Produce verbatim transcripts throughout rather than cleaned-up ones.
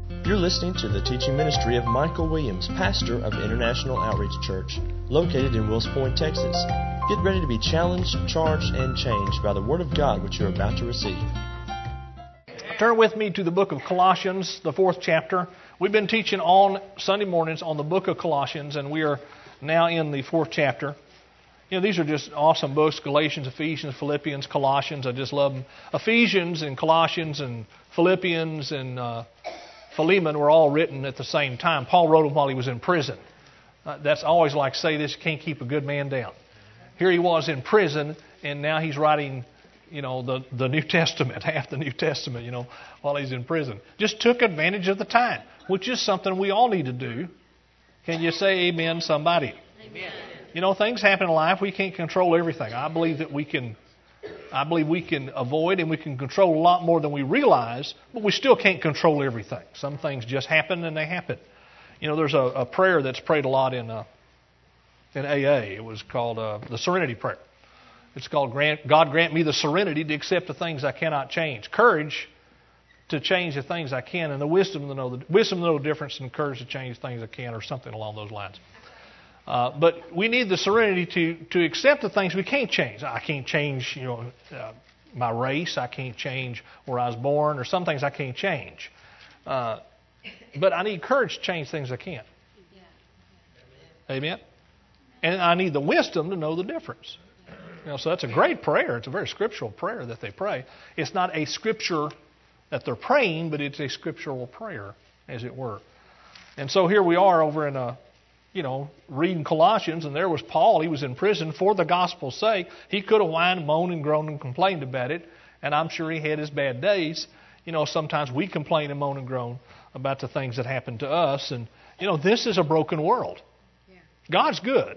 You're listening to the teaching ministry of Michael Williams, pastor of International Outreach Church, located in Wills Point, Texas. Get ready to be challenged, charged, and changed by the Word of God which you're about to receive. Turn with me to the book of Colossians, the fourth chapter. We've been teaching on Sunday mornings on the book of Colossians, and we are now in the fourth chapter. You know, these are just awesome books, Galatians, Ephesians, Philippians, Colossians. I just love them. Ephesians and Colossians and Philippians and uh, Philemon were all written at the same time. Paul wrote them while he was in prison. Uh, that's always like say this, you can't keep a good man down. Here he was in prison, and now he's writing, you know, the, the New Testament, half the New Testament, you know, while he's in prison. Just took advantage of the time, which is something we all need to do. Can you say amen, somebody? Amen. You know, things happen in life. We can't control everything. I believe that we can I believe we can avoid and we can control a lot more than we realize, but we still can't control everything. Some things just happen and they happen. You know, there's a, a prayer that's prayed a lot in uh, in A A. It was called uh, the Serenity Prayer. It's called grant, God grant me the serenity to accept the things I cannot change, courage to change the things I can, and the wisdom to know the wisdom to know the difference, and courage to change things I can, or something along those lines. Uh, but we need the serenity to, to accept the things we can't change. I can't change, you know, uh, my race. I can't change where I was born, or some things I can't change. Uh, but I need courage to change things I can. Amen? And I need the wisdom to know the difference. You know, so that's a great prayer. It's a very scriptural prayer that they pray. It's not a scripture that they're praying, but it's a scriptural prayer, as it were. And so here we are over in a you know, reading Colossians, and there was Paul. He was in prison for the gospel's sake. He could have whined, moaned, and groaned and complained about it, and I'm sure he had his bad days. You know, sometimes we complain and moan and groan about the things that happen to us, and, you know, this is a broken world. God's good.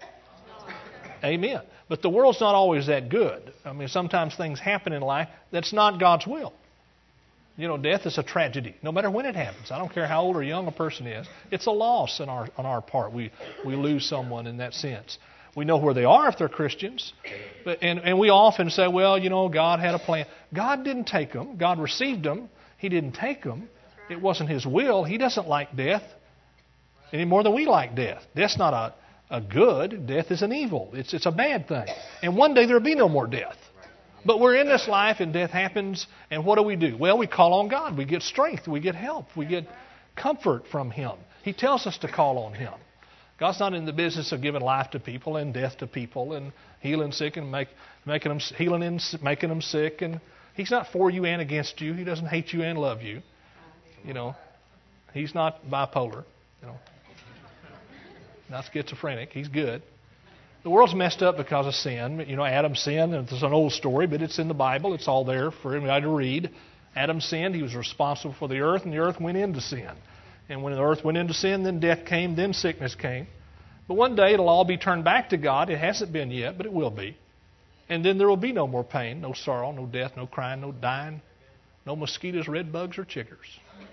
Amen. But the world's not always that good. I mean, sometimes things happen in life that's not God's will. You know, death is a tragedy, no matter when it happens. I don't care how old or young a person is. It's a loss on our on our part. We we lose someone in that sense. We know where they are if they're Christians. But, and, and we often say, well, you know, God had a plan. God didn't take them. God received them. He didn't take them. It wasn't His will. He doesn't like death any more than we like death. Death's not a, a good. Death is an evil. It's, it's a bad thing. And one day there will be no more death. But we're in this life and death happens, and what do we do? Well, we call on God. We get strength. We get help. We get comfort from Him. He tells us to call on Him. God's not in the business of giving life to people and death to people and healing sick and make, making them healing and making them sick. And He's not for you and against you. He doesn't hate you and love you. You know, He's not bipolar. You know, not schizophrenic. He's good. The world's messed up because of sin. You know, Adam sinned, and it's an old story, but it's in the Bible. It's all there for anybody to read. Adam sinned. He was responsible for the earth, and the earth went into sin. And when the earth went into sin, then death came, then sickness came. But one day it'll all be turned back to God. It hasn't been yet, but it will be. And then there will be no more pain, no sorrow, no death, no crying, no dying, no mosquitoes, red bugs, or chiggers.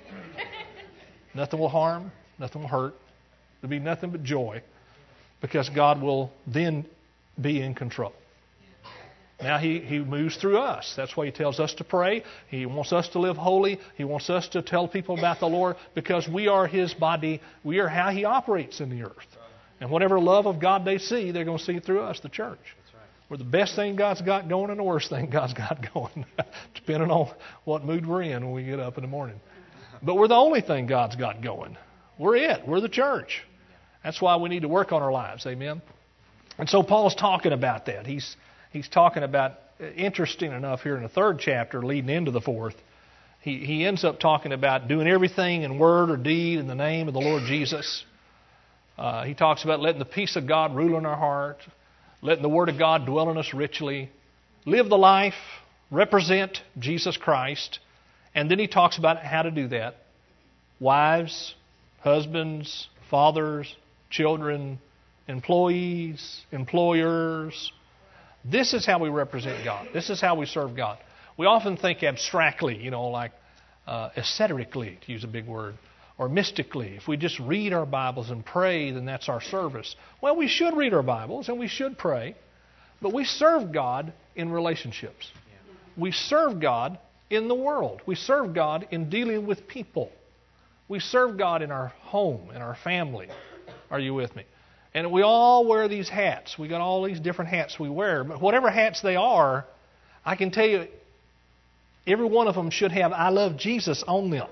Nothing will harm, nothing will hurt. There'll be nothing but joy. Because God will then be in control. Now he, he moves through us. That's why He tells us to pray. He wants us to live holy. He wants us to tell people about the Lord because we are His body. We are how He operates in the earth. And whatever love of God they see, they're going to see through us, the church. We're the best thing God's got going and the worst thing God's got going, depending on what mood we're in when we get up in the morning. But we're the only thing God's got going. We're it. We're the church. That's why we need to work on our lives. Amen? And so Paul's talking about that. He's he's talking about, interesting enough here in the third chapter leading into the fourth, he, he ends up talking about doing everything in word or deed in the name of the Lord Jesus. Uh, he talks about letting the peace of God rule in our heart, letting the Word of God dwell in us richly, live the life, represent Jesus Christ. And then he talks about how to do that. Wives, husbands, fathers, children, employees, employers. This is how we represent God. This is how we serve God. We often think abstractly, you know, like uh, esoterically, to use a big word, or mystically. If we just read our Bibles and pray, then that's our service. Well, we should read our Bibles and we should pray, but we serve God in relationships. We serve God in the world. We serve God in dealing with people. We serve God in our home, in our family. Are you with me? And we all wear these hats. We got all these different hats we wear. But whatever hats they are, I can tell you, every one of them should have I love Jesus on them.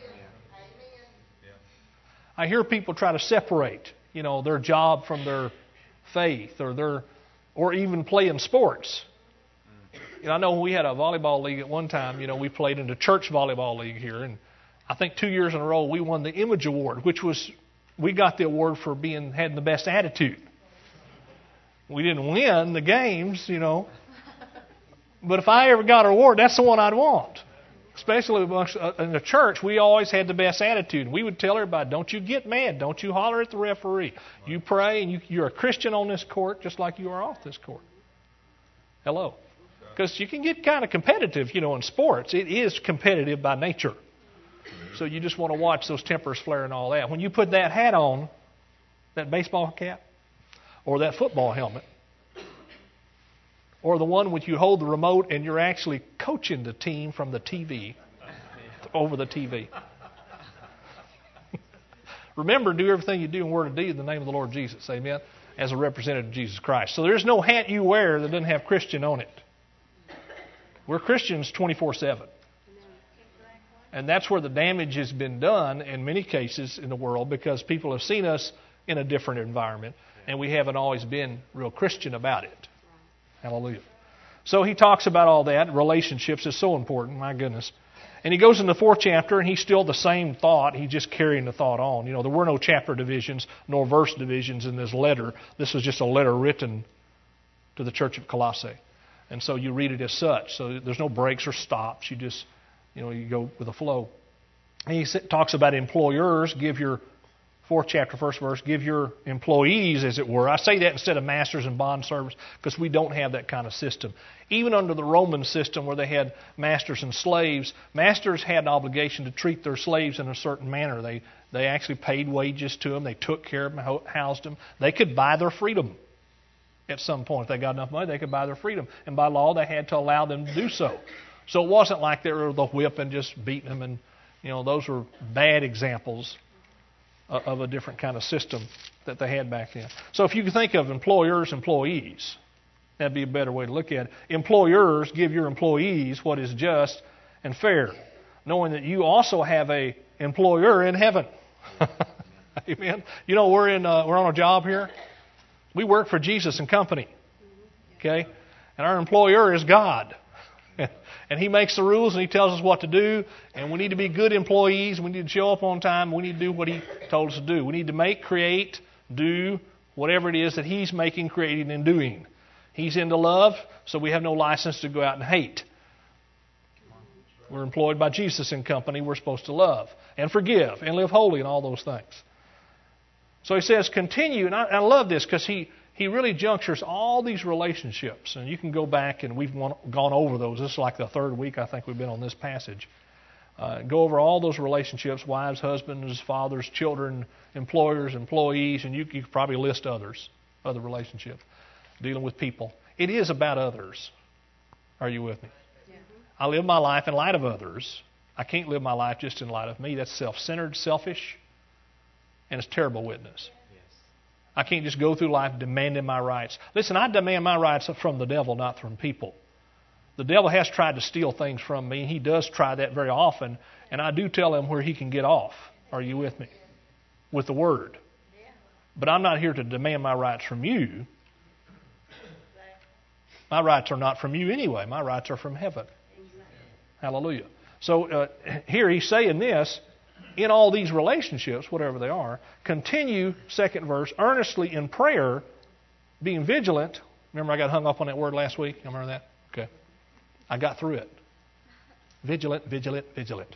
I hear people try to separate, you know, their job from their faith or their, or even playing sports. You know, I know we had a volleyball league at one time. You know, we played in the church volleyball league here, and I think two years in a row we won the Image Award, which was we got the award for being having the best attitude. We didn't win the games, you know, but if I ever got an award, that's the one I'd want. Especially amongst, uh, in the church, we always had the best attitude. We would tell everybody, don't you get mad. Don't you holler at the referee. You pray, and you, you're a Christian on this court just like you are off this court. Hello. Because you can get kind of competitive, you know, in sports. It is competitive by nature. So you just want to watch those tempers flare and all that. When you put that hat on, that baseball cap, or that football helmet, or the one which you hold the remote and you're actually coaching the team from the T V, over the T V. Remember, do everything you do in word and deed in the name of the Lord Jesus, amen, as a representative of Jesus Christ. So there's no hat you wear that doesn't have Christian on it. We're Christians twenty-four seven. And that's where the damage has been done in many cases in the world because people have seen us in a different environment and we haven't always been real Christian about it. Hallelujah. So he talks about all that. Relationships is so important, my goodness. And he goes in the fourth chapter, and he's still the same thought. He's just carrying the thought on. You know, there were no chapter divisions nor verse divisions in this letter. This was just a letter written to the church of Colossae. And so you read it as such. So there's no breaks or stops. You just, you know, you go with the flow. And he talks about employers. Give your Fourth chapter, first verse, give your employees, as it were. I say that instead of masters and bond servants because we don't have that kind of system. Even under the Roman system where they had masters and slaves, masters had an obligation to treat their slaves in a certain manner. They they actually paid wages to them. They took care of them, housed them. They could buy their freedom at some point. If they got enough money, they could buy their freedom. And by law, they had to allow them to do so. So it wasn't like they were the whip and just beating them. And, you know, those were bad examples of a different kind of system that they had back then. So if you can think of employers, employees, that'd be a better way to look at it. Employers, give your employees what is just and fair, knowing that you also have a employer in heaven. Amen. You know, we're in uh, we're on a job here. We work for Jesus and Company. Okay, and our employer is God. And He makes the rules and He tells us what to do. And we need to be good employees. We need to show up on time. We need to do what He told us to do. We need to make, create, do whatever it is that He's making, creating, and doing. He's into love, so we have no license to go out and hate. We're employed by Jesus and Company. We're supposed to love and forgive and live holy and all those things. So He says, continue. And I, I love this because He... He really junctures all these relationships. And you can go back and we've gone over those. This is like the third week I think we've been on this passage. Uh, go over all those relationships, wives, husbands, fathers, children, employers, employees, and you, you could probably list others, other relationships, dealing with people. It is about others. Are you with me? Yeah. I live my life in light of others. I can't live my life just in light of me. That's self-centered, selfish, and it's terrible witness. I can't just go through life demanding my rights. Listen, I demand my rights from the devil, not from people. The devil has tried to steal things from me. He does try that very often. And I do tell him where he can get off. Are you with me? With the Word. But I'm not here to demand my rights from you. My rights are not from you anyway. My rights are from heaven. Hallelujah. So uh, here he's saying this. In all these relationships, whatever they are, continue, second verse, earnestly in prayer, being vigilant. Remember I got hung up on that word last week? You remember that? Okay. I got through it. Vigilant, vigilant, vigilant.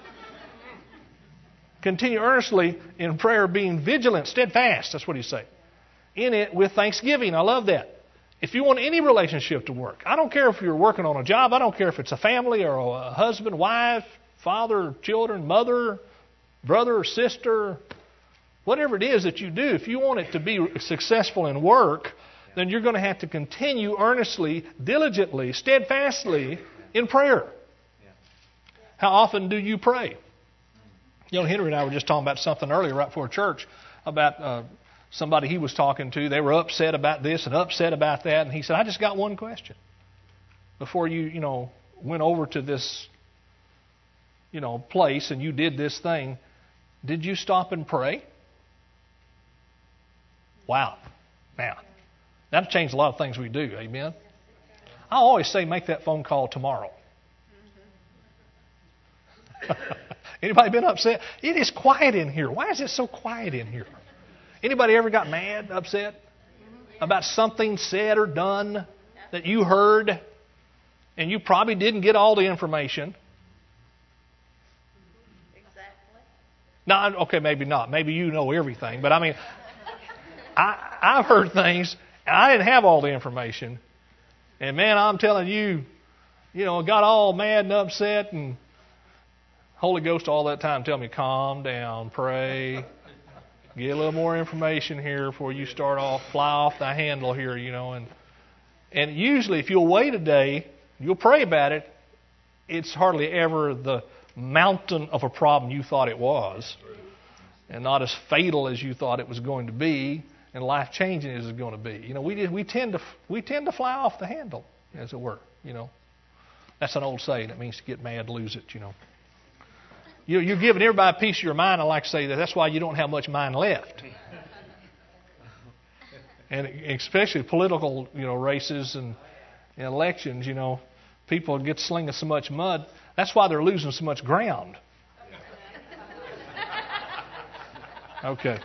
Continue earnestly in prayer, being vigilant, steadfast. That's what he's saying. In it with thanksgiving. I love that. If you want any relationship to work, I don't care if you're working on a job. I don't care if it's a family or a husband, wife, father, children, mother, brother or sister, whatever it is that you do, if you want it to be successful in work, then you're going to have to continue earnestly, diligently, steadfastly in prayer. How often do you pray? You know, Henry and I were just talking about something earlier right before church about uh, somebody he was talking to. They were upset about this and upset about that. And he said, I just got one question. Before you, you know, went over to this, you know, place and you did this thing, did you stop and pray? Wow. Now, that'll change a lot of things we do. Amen? I always say make that phone call tomorrow. Anybody been upset? It is quiet in here. Why is it so quiet in here? Anybody ever got mad, upset about something said or done that you heard and you probably didn't get all the information? Exactly. Now, okay, maybe not. Maybe you know everything. But I mean, I, I've heard things, and I didn't have all the information. And man, I'm telling you, you know, got all mad and upset, and Holy Ghost all that time tell me, calm down, pray, get a little more information here before you start off, fly off the handle here, you know. And and usually if you'll wait a day, you'll pray about it, it's hardly ever the mountain of a problem you thought it was, and not as fatal as you thought it was going to be, and life-changing as it's going to be. You know, we just, we tend to we tend to fly off the handle, as it were, you know. That's an old saying. It means to get mad, lose it, you know. You're giving everybody a piece of your mind. I like to say that that's why you don't have much mind left. And especially political, you know, races and, and elections, you know, people get slinging so much mud. That's why they're losing so much ground. Okay.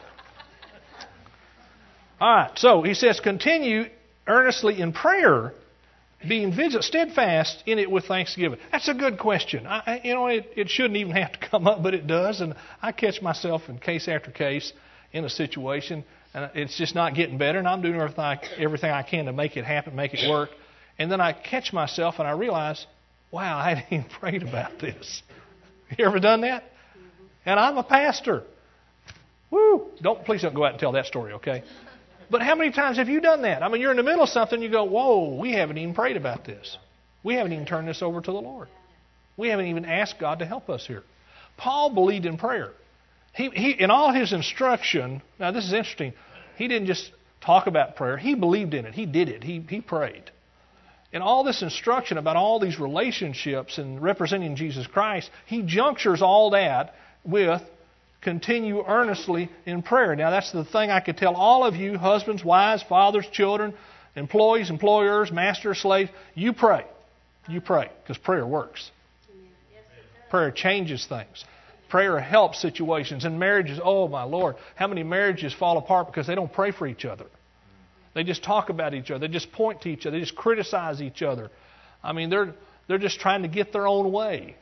All right. So he says, continue earnestly in prayer, being vigilant, steadfast in it with thanksgiving. That's a good question. I, you know, it, it shouldn't even have to come up, but it does. And I catch myself in case after case in a situation, and it's just not getting better, and I'm doing everything I, everything I can to make it happen, make it work. And then I catch myself and I realize, wow, I hadn't even prayed about this. You ever done that? And I'm a pastor. Woo! Don't please don't go out and tell that story, okay? But how many times have you done that? I mean, you're in the middle of something, you go, whoa, we haven't even prayed about this. We haven't even turned this over to the Lord. We haven't even asked God to help us here. Paul believed in prayer. He, he, in all his instruction, now this is interesting, he didn't just talk about prayer. He believed in it. He did it. He, he prayed. In all this instruction about all these relationships and representing Jesus Christ, he junctures all that with continue earnestly in prayer. Now, that's the thing I could tell all of you, husbands, wives, fathers, children, employees, employers, masters, slaves. You pray. You pray, because prayer works. Prayer changes things. Prayer helps situations. In marriages, oh my Lord, how many marriages fall apart because they don't pray for each other? They just talk about each other. They just point to each other. They just criticize each other. I mean, they're they're just trying to get their own way.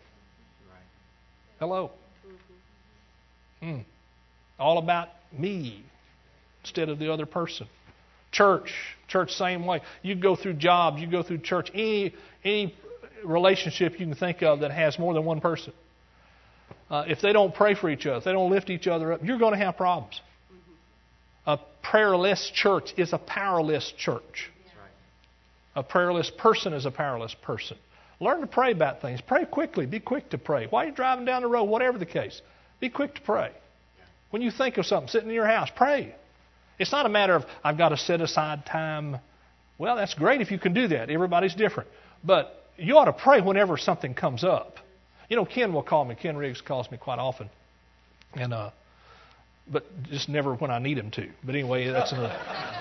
Hello. Hmm. All about me instead of the other person. Church, church, same way. You go through jobs, you go through church, any any relationship you can think of that has more than one person. Uh, if they don't pray for each other, if they don't lift each other up, you're going to have problems. A prayerless church is a powerless church. A prayerless person is a powerless person. Learn to pray about things. Pray quickly. Be quick to pray. While you're driving down the road, whatever the case, be quick to pray. When you think of something sitting in your house, pray. It's not a matter of, I've got to set aside time. Well, that's great if you can do that. Everybody's different. But you ought to pray whenever something comes up. You know, Ken will call me. Ken Riggs calls me quite often. And, uh, but just never when I need him to. But anyway, that's another.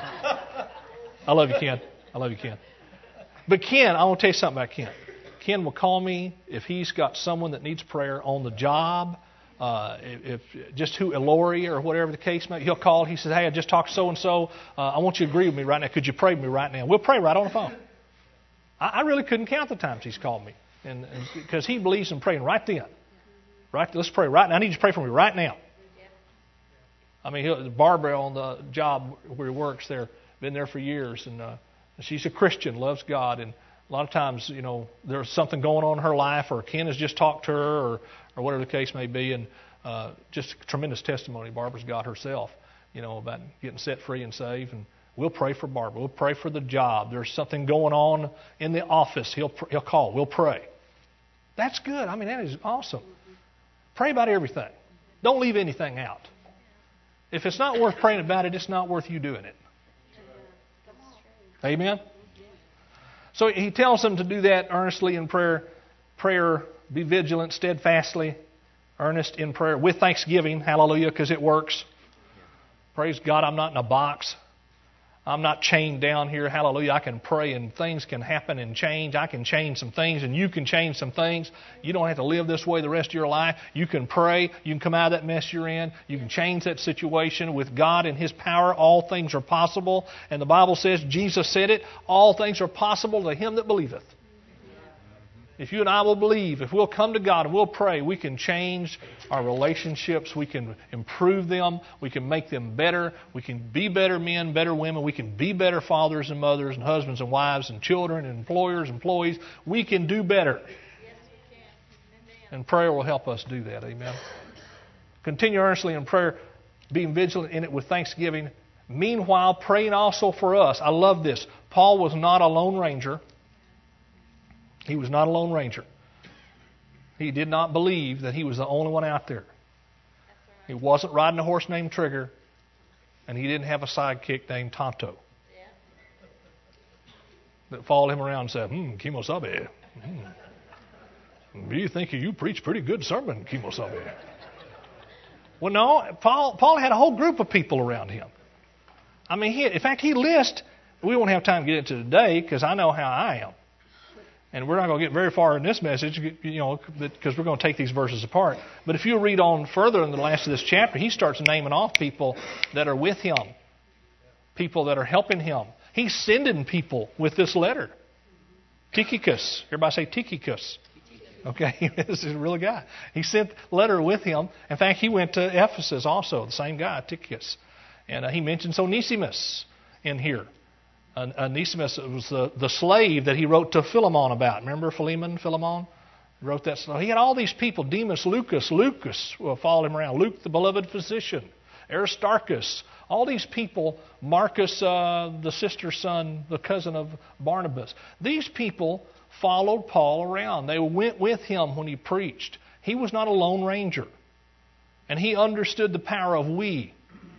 I love you, Ken. I love you, Ken. But Ken, I want to tell you something about Ken. Ken will call me if he's got someone that needs prayer on the job. Uh, if, if just who, Lori or whatever the case may be, he'll call. He says, hey, I just talked to so-and-so. Uh, I want you to agree with me right now. Could you pray with me right now? We'll pray right on the phone. I, I really couldn't count the times he's called me. And because he believes in praying right then. Right, let's pray right now. I need you to pray for me right now. I mean, he'll, Barbara on the job where he works there, been there for years. And uh, she's a Christian, loves God. And a lot of times, you know, there's something going on in her life, or Ken has just talked to her, or, or whatever the case may be. And uh, just tremendous testimony Barbara's got herself, you know, about getting set free and saved. And we'll pray for Barbara. We'll pray for the job. There's something going on in the office. He'll he'll call. We'll pray. That's good. I mean, that is awesome. Pray about everything. Don't leave anything out. If it's not worth praying about it, it's not worth you doing it. Amen? So he tells them to do that earnestly in prayer. Prayer, be vigilant, steadfastly, earnest in prayer with thanksgiving. Hallelujah, because it works. Praise God, I'm not in a box. I'm not chained down here. Hallelujah. I can pray and things can happen and change. I can change some things and you can change some things. You don't have to live this way the rest of your life. You can pray. You can come out of that mess you're in. You can change that situation with God and His power. All things are possible. And the Bible says, Jesus said it, all things are possible to him that believeth. If you and I will believe, if we'll come to God and we'll pray, we can change our relationships. We can improve them. We can make them better. We can be better men, better women. We can be better fathers and mothers and husbands and wives and children and employers, employees. We can do better. Yes, we can. And prayer will help us do that. Amen. Continue earnestly in prayer, being vigilant in it with thanksgiving. Meanwhile, praying also for us. I love this. Paul was not a lone ranger. He was not a lone ranger. He did not believe that he was the only one out there. He wasn't riding a horse named Trigger, and he didn't have a sidekick named Tonto that followed him around and said, hmm, Kimosabe, hmm. Do you think you preach pretty good sermon, Kimosabe? Well, no, Paul, Paul had a whole group of people around him. I mean, he, in fact, he lists, we won't have time to get into today because I know how I am. And we're not going to get very far in this message, you know, because we're going to take these verses apart. But if you read on further in the last of this chapter, he starts naming off people that are with him, people that are helping him. He's sending people with this letter. Tychicus. Everybody say Tychicus. Okay, this is a real guy. He sent a letter with him. In fact, he went to Ephesus also, the same guy, Tychicus. And uh, he mentions Onesimus in here. Onesimus was the, the slave that he wrote to Philemon about. Remember Philemon, Philemon? He wrote that. So he had all these people. Demas, Lucas, Lucas followed him around. Luke, the beloved physician. Aristarchus. All these people. Marcus, uh, the sister's son, the cousin of Barnabas. These people followed Paul around. They went with him when he preached. He was not a lone ranger. And he understood the power of we,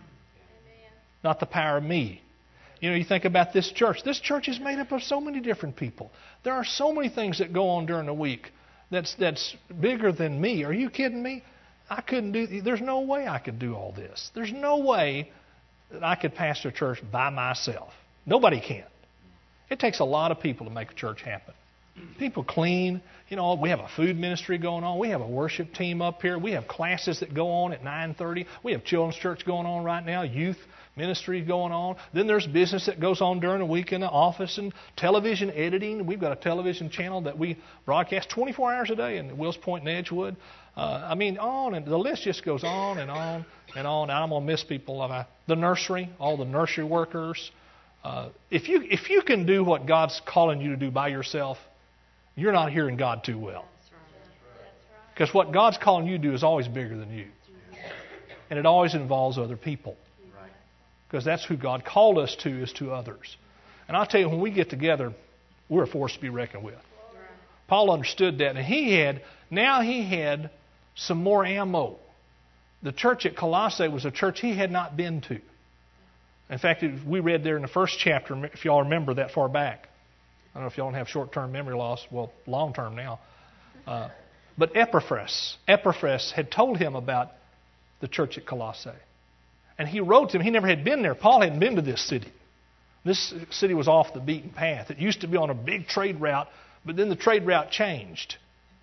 not the power of me. You know, you think about this church. This church is made up of so many different people. There are so many things that go on during the week that's that's bigger than me. Are you kidding me? I couldn't do. There's no way I could do all this. There's no way that I could pastor a church by myself. Nobody can. It takes a lot of people to make a church happen. People clean. You know, we have a food ministry going on. We have a worship team up here. We have classes that go on at nine thirty. We have children's church going on right now. Youth ministry going on. Then there's business that goes on during the week in the office and television editing. We've got a television channel that we broadcast twenty-four hours a day in Wills Point and Edgewood. Uh, I mean, on and the list just goes on and on and on. And I'm going to miss people. Uh, the nursery, all the nursery workers. Uh, if you if you can do what God's calling you to do by yourself, you're not hearing God too well. Because what God's calling you to do is always bigger than you. And it always involves other people. Because that's who God called us to, is to others. And I'll tell you, when we get together, we're a force to be reckoned with. Paul understood that. And he had, now he had some more ammo. The church at Colossae was a church he had not been to. In fact, we read there in the first chapter, if y'all remember that far back. I don't know if y'all don't have short-term memory loss. Well, long-term now. Uh, but Epaphras, Epaphras had told him about the church at Colossae. And he wrote to him. He never had been there. Paul hadn't been to this city. This city was off the beaten path. It used to be on a big trade route, but then the trade route changed.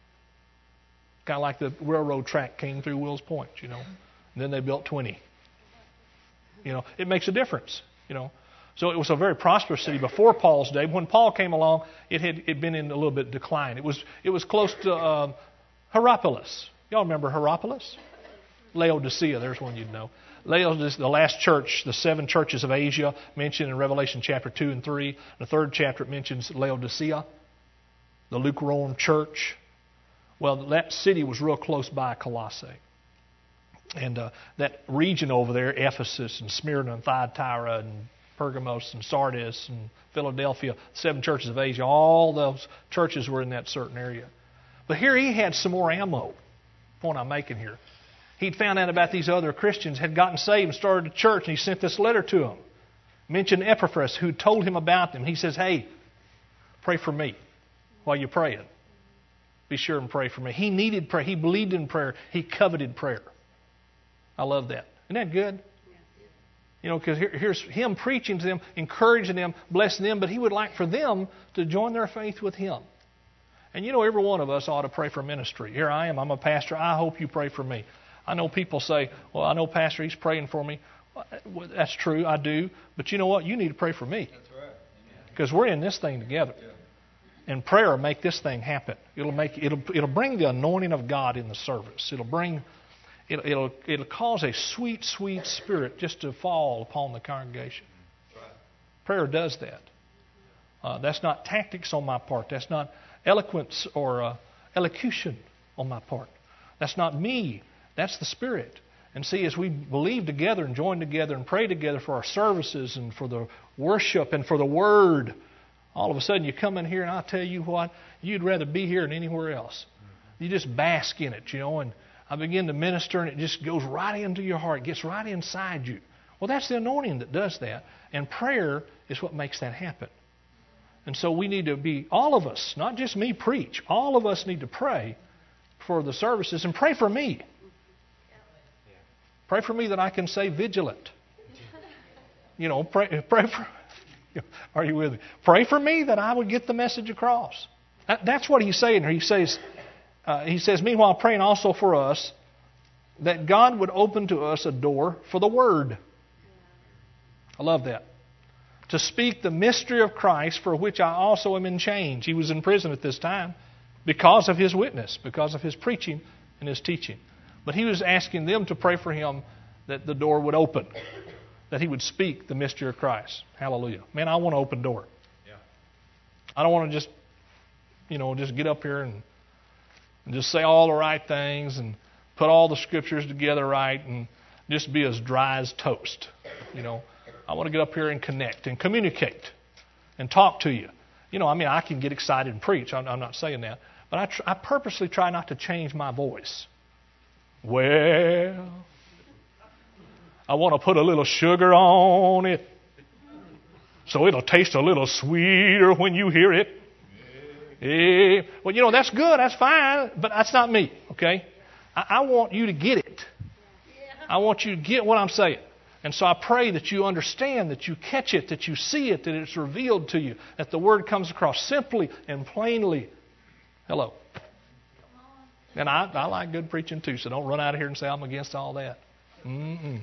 Kind of like the railroad track came through Wills Point, you know. And then they built twenty. You know, it makes a difference, you know. So it was a very prosperous city before Paul's day. When Paul came along, it had it been in a little bit of decline. It was it was close to uh, Hierapolis. Y'all remember Hierapolis? Laodicea, there's one you'd know. Laodicea, the last church, the seven churches of Asia mentioned in Revelation chapter two and three. The third chapter it mentions Laodicea, the lukewarm church. Well, that city was real close by Colossae. And uh, that region over there, Ephesus and Smyrna and Thyatira and Pergamos and Sardis and Philadelphia, seven churches of Asia, all those churches were in that certain area. But here he had some more ammo. The point I'm making here. He'd found out about these other Christians, had gotten saved and started a church, and he sent this letter to them. Mentioned Epaphras, who told him about them. He says, hey, pray for me while you're praying. Be sure and pray for me. He needed prayer. He believed in prayer. He coveted prayer. I love that. Isn't that good? You know, because here, here's him preaching to them, encouraging them, blessing them, but he would like for them to join their faith with him. And you know, every one of us ought to pray for ministry. Here I am. I'm a pastor. I hope you pray for me. I know people say, well, I know Pastor, he's praying for me. Well, that's true. I do. But you know what? You need to pray for me. That's right. Because we're in this thing together. Yeah. And prayer will make this thing happen. It'll make it'll it'll bring the anointing of God in the service. It'll bring it'll it'll, it'll cause a sweet, sweet spirit just to fall upon the congregation. That's right. Prayer does that. Uh, that's not tactics on my part. That's not eloquence or uh, elocution on my part. That's not me. That's the Spirit. And see, as we believe together and join together and pray together for our services and for the worship and for the Word, all of a sudden you come in here and I'll tell you what, you'd rather be here than anywhere else. You just bask in it, you know, and I begin to minister and it just goes right into your heart. It gets right inside you. Well, that's the anointing that does that. And prayer is what makes that happen. And so we need to be, all of us, not just me preach, all of us need to pray for the services and pray for me. Pray for me that I can stay vigilant. You know, pray, pray for, are you with me? Pray for me that I would get the message across. That, that's what he's saying here. He says, uh, he says, meanwhile, praying also for us that God would open to us a door for the Word. I love that. To speak the mystery of Christ, for which I also am in chains. He was in prison at this time because of his witness, because of his preaching and his teaching. But he was asking them to pray for him that the door would open, that he would speak the mystery of Christ. Hallelujah. Man, I want an open door. Yeah. I don't want to just, you know, just get up here and, and just say all the right things and put all the scriptures together right and just be as dry as toast. You know, I want to get up here and connect and communicate and talk to you. You know, I mean, I can get excited and preach. I'm, I'm not saying that. But I, tr- I purposely try not to change my voice. Well, I want to put a little sugar on it so it'll taste a little sweeter when you hear it. Yeah. Well, you know, that's good. That's fine. But that's not me, okay? I, I want you to get it. I want you to get what I'm saying. And so I pray that you understand, that you catch it, that you see it, that it's revealed to you, that the Word comes across simply and plainly. Hello. And I, I like good preaching too, so don't run out of here and say I'm against all that. Mm-mm.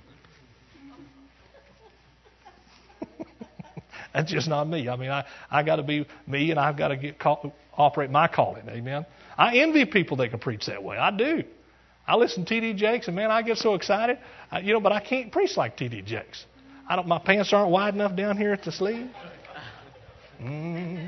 That's just not me. I mean, I, I got to be me, and I've got to get call, operate my calling. Amen. I envy people that can preach that way. I do. I listen to T D Jakes, and man, I get so excited. I, you know, but I can't preach like T D Jakes. I don't. My pants aren't wide enough down here at the sleeve. Mm.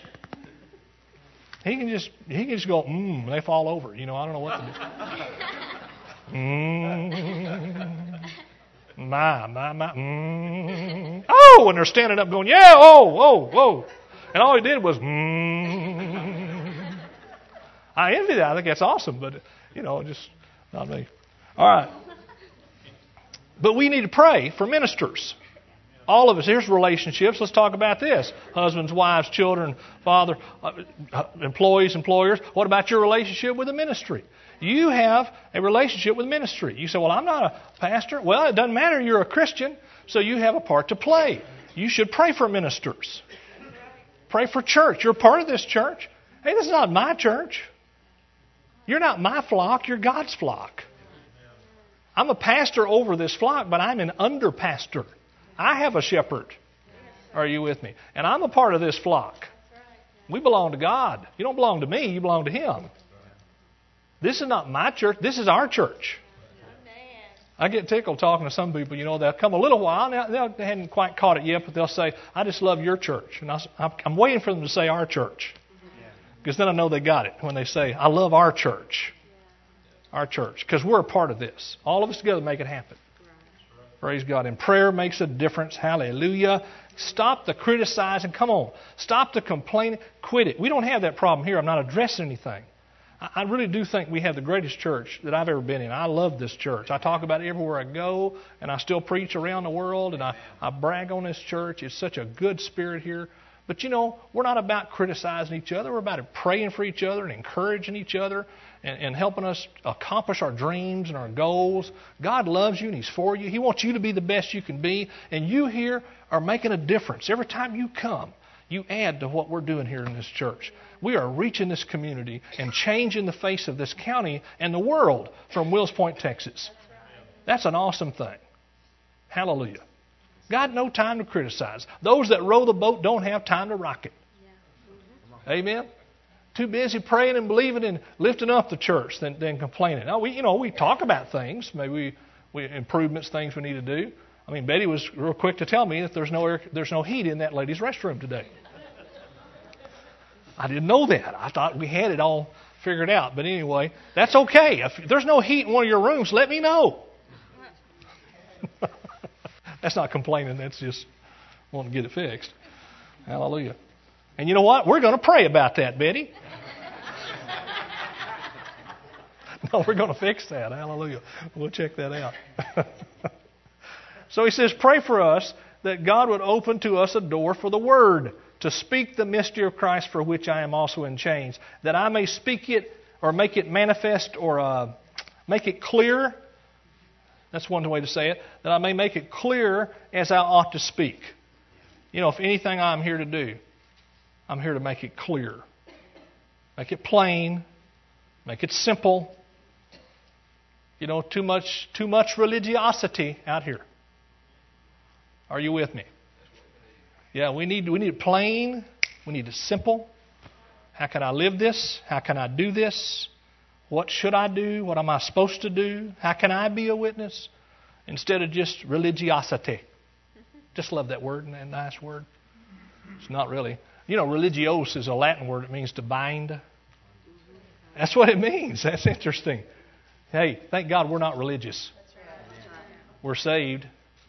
He can just he can just go, mmm, and they fall over. You know, I don't know what to do. Mmm. My, my, my, mmm. Oh, and they're standing up going, yeah, oh, oh, whoa. And all he did was, mmm. I envy that. I think that's awesome, but, you know, just not me. All right. But we need to pray for ministers. All of us. Here's relationships. Let's talk about this. Husbands, wives, children, father, uh, employees, employers. What about your relationship with the ministry? You have a relationship with ministry. You say, well, I'm not a pastor. Well, it doesn't matter. You're a Christian, so you have a part to play. You should pray for ministers. Pray for church. You're part of this church. Hey, this is not my church. You're not my flock. You're God's flock. I'm a pastor over this flock, but I'm an under pastor. I have a shepherd. Are you with me? And I'm a part of this flock. We belong to God. You don't belong to me. You belong to Him. This is not my church. This is our church. I get tickled talking to some people. You know, they'll come a little while. And they hadn't quite caught it yet, but they'll say, I just love your church. And I'm waiting for them to say our church. Because then I know they got it when they say, I love our church. Our church. Because we're a part of this. All of us together make it happen. Praise God. And prayer makes a difference. Hallelujah. Stop the criticizing. Come on. Stop the complaining. Quit it. We don't have that problem here. I'm not addressing anything. I really do think we have the greatest church that I've ever been in. I love this church. I talk about it everywhere I go, and I still preach around the world, and I, I brag on this church. It's such a good spirit here. But, you know, we're not about criticizing each other. We're about praying for each other and encouraging each other and, and helping us accomplish our dreams and our goals. God loves you, and He's for you. He wants you to be the best you can be, and you here are making a difference. Every time you come, you add to what we're doing here in this church. We are reaching this community and changing the face of this county and the world from Wills Point, Texas. That's an awesome thing. Hallelujah. Got no time to criticize. Those that row the boat don't have time to rock it. Amen. Too busy praying and believing and lifting up the church than, than complaining. Now we, you know, we talk about things, maybe we, we improvements, things we need to do. I mean, Betty was real quick to tell me that there's no air, there's no heat in that lady's restroom today. I didn't know that. I thought we had it all figured out. But anyway, that's okay. If there's no heat in one of your rooms, let me know. That's not complaining. That's just wanting to get it fixed. Hallelujah. And you know what? We're going to pray about that, Betty. No, we're going to fix that. Hallelujah. We'll check that out. So he says, pray for us that God would open to us a door for the Word, to speak the mystery of Christ, for which I am also in chains, that I may speak it or make it manifest or uh, make it clear. That's one way to say it. That I may make it clear as I ought to speak. You know, if anything I'm here to do, I'm here to make it clear. Make it plain. Make it simple. You know, too much, too much religiosity out here. Are you with me? Yeah, we need, we need it plain. We need it simple. How can I live this? How can I do this? What should I do? What am I supposed to do? How can I be a witness? Instead of just religiosity. Just love that word, that nice word. It's not really. You know, religios is a Latin word. It means to bind. That's what it means. That's interesting. Hey, thank God we're not religious. We're saved.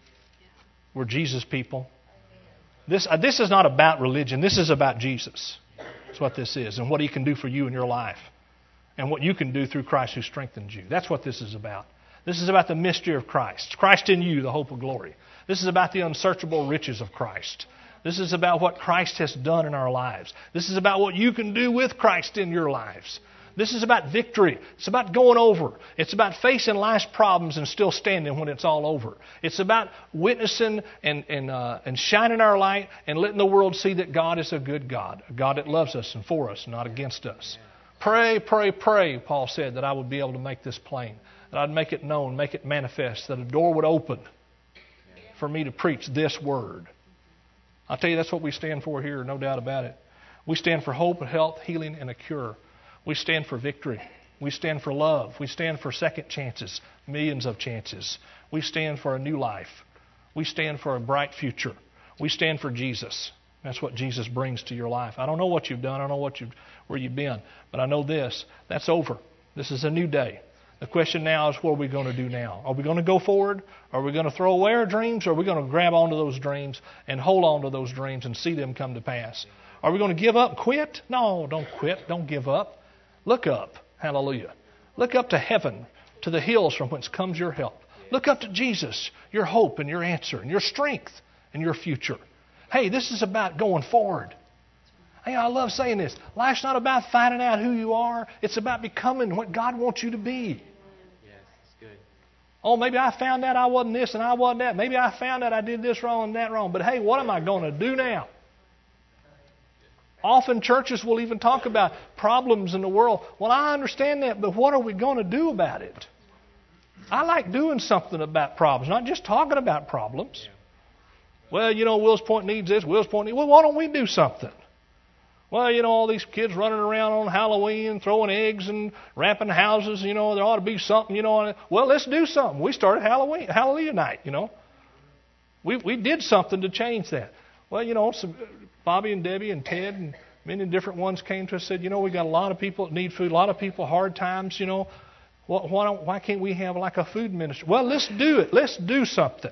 We're Jesus people. This, uh, this is not about religion. This is about Jesus. That's what this is, and what He can do for you in your life. And what you can do through Christ who strengthens you. That's what this is about. This is about the mystery of Christ. Christ in you, the hope of glory. This is about the unsearchable riches of Christ. This is about what Christ has done in our lives. This is about what you can do with Christ in your lives. This is about victory. It's about going over. It's about facing life's problems and still standing when it's all over. It's about witnessing and, and, uh, and shining our light and letting the world see that God is a good God. A God that loves us and for us, not against us. Pray, pray, pray, Paul said, that I would be able to make this plain. That I'd make it known, make it manifest, that a door would open for me to preach this word. I'll tell you, that's what we stand for here, no doubt about it. We stand for hope, health, healing, and a cure. We stand for victory. We stand for love. We stand for second chances, millions of chances. We stand for a new life. We stand for a bright future. We stand for Jesus. That's what Jesus brings to your life. I don't know what you've done. I don't know what you've, where you've been. But I know this. That's over. This is a new day. The question now is, what are we going to do now? Are we going to go forward? Are we going to throw away our dreams? Or are we going to grab onto those dreams and hold on to those dreams and see them come to pass? Are we going to give up and quit? No, don't quit. Don't give up. Look up. Hallelujah. Look up to heaven, to the hills from whence comes your help. Look up to Jesus, your hope and your answer and your strength and your future. Hey, this is about going forward. Hey, I love saying this. Life's not about finding out who you are. It's about becoming what God wants you to be. Yes, it's good. Oh, maybe I found out I wasn't this and I wasn't that. Maybe I found out I did this wrong and that wrong. But hey, what am I going to do now? Often churches will even talk about problems in the world. Well, I understand that, but what are we going to do about it? I like doing something about problems, not just talking about problems. Well, you know, Wills Point needs this, Wills Point needs... Well, why don't we do something? Well, you know, all these kids running around on Halloween, throwing eggs and wrapping houses, you know, there ought to be something, you know. Well, let's do something. We started Halloween, Hallelujah night, you know. We we did something to change that. Well, you know, some, Bobby and Debbie and Ted and many different ones came to us and said, you know, we got a lot of people that need food, a lot of people hard times, you know. Well, why, don't, why can't we have like a food ministry? Well, let's do it. Let's do something.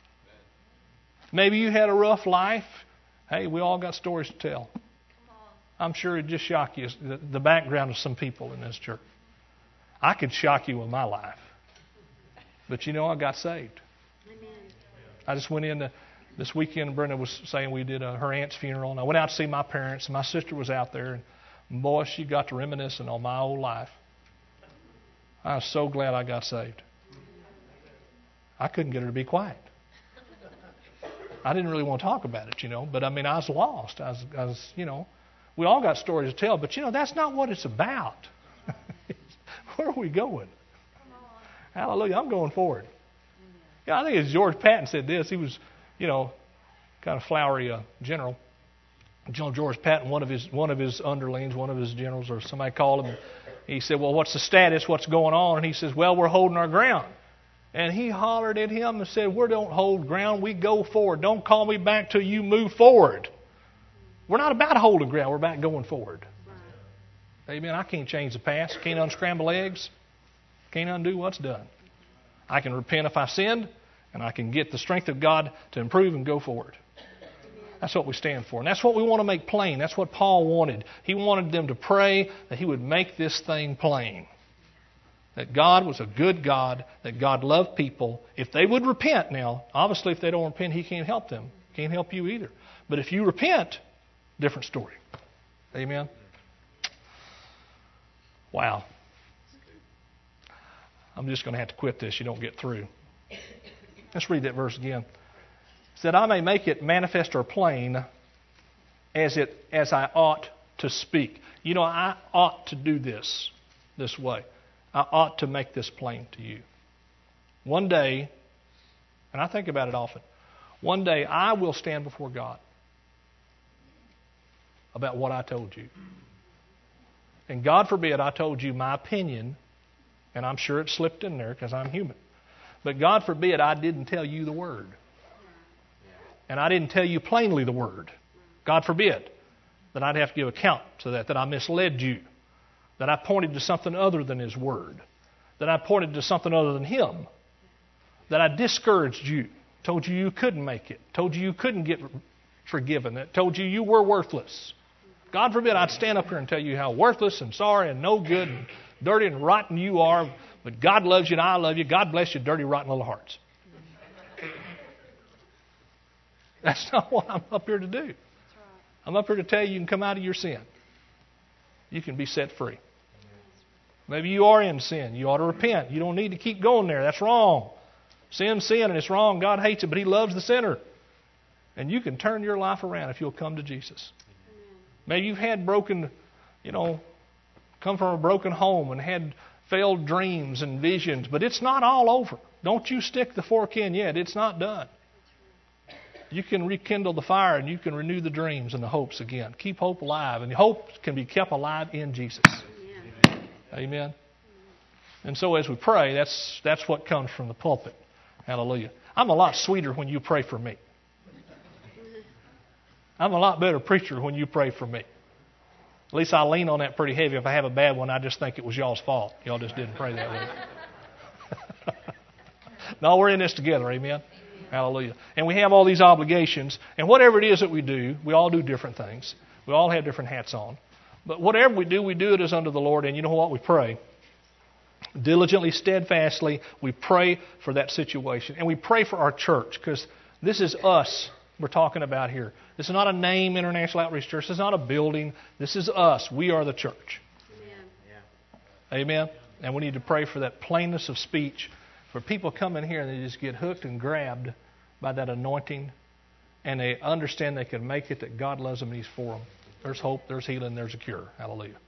Maybe you had a rough life. Hey, we all got stories to tell. I'm sure it'd just shock you, the, the background of some people in this church. I could shock you with my life. But you know, I got saved. Amen. I just went in to, this weekend, Brenda was saying we did a, her aunt's funeral, and I went out to see my parents, and my sister was out there, and boy, she got to reminiscing on my old life. I was so glad I got saved. I couldn't get her to be quiet. I didn't really want to talk about it, you know, but I mean, I was lost. I was, I was, you know, we all got stories to tell, but you know, that's not what it's about. Where are we going? Hallelujah, I'm going forward. Yeah, I think it's George Patton said this. He was, you know, kind of flowery uh, general. General George Patton, one of his one of his underlings, one of his generals, or somebody called him. He said, well, what's the status? What's going on? And he says, well, we're holding our ground. And he hollered at him and said, we don't hold ground, we go forward. Don't call me back till you move forward. We're not about holding ground, we're about going forward. Amen. I can't change the past, can't unscramble eggs, can't undo what's done. I can repent if I sinned, and I can get the strength of God to improve and go forward. That's what we stand for. And that's what we want to make plain. That's what Paul wanted. He wanted them to pray that he would make this thing plain. That God was a good God, that God loved people. If they would repent now, obviously if they don't repent, he can't help them. Can't help you either. But if you repent, different story. Amen? Wow. I'm just going to have to quit this. You don't get through. Let's read that verse again. It said, I may make it manifest or plain as it as I ought to speak. You know, I ought to do this this way. I ought to make this plain to you. One day, and I think about it often, one day I will stand before God about what I told you. And God forbid I told you my opinion, and I'm sure it slipped in there because I'm human. But God forbid I didn't tell you the Word. And I didn't tell you plainly the Word. God forbid that I'd have to give account to that, that I misled you. That I pointed to something other than His Word. That I pointed to something other than Him. That I discouraged you. Told you you couldn't make it. Told you you couldn't get forgiven. That told you you were worthless. God forbid I'd stand up here and tell you how worthless and sorry and no good and dirty and rotten you are. But God loves you and I love you. God bless you, dirty, rotten little hearts. That's not what I'm up here to do. I'm up here to tell you you can come out of your sin. You can be set free. Maybe you are in sin. You ought to repent. You don't need to keep going there. That's wrong. Sin's sin and it's wrong. God hates it, but He loves the sinner. And you can turn your life around if you'll come to Jesus. Maybe you've had broken, you know, come from a broken home and had failed dreams and visions, but it's not all over. Don't you stick the fork in yet. It's not done. You can rekindle the fire and you can renew the dreams and the hopes again. Keep hope alive. And hope can be kept alive in Jesus. Amen. Amen. And so as we pray, that's that's what comes from the pulpit. Hallelujah. I'm a lot sweeter when you pray for me. I'm a lot better preacher when you pray for me. At least I lean on that pretty heavy. If I have a bad one, I just think it was y'all's fault. Y'all just didn't pray that way. No, we're in this together. Amen. Hallelujah. And we have all these obligations. And whatever it is that we do, we all do different things. We all have different hats on. But whatever we do, we do it as unto the Lord. And you know what? We pray. Diligently, steadfastly, we pray for that situation. And we pray for our church. Because this is us we're talking about here. This is not a name, International Outreach Church. This is not a building. This is us. We are the church. Amen. Yeah. Amen. And we need to pray for that plainness of speech. For people come in here and they just get hooked and grabbed by that anointing. And they understand they can make it, that God loves them and He's for them. There's hope, there's healing, there's a cure. Hallelujah.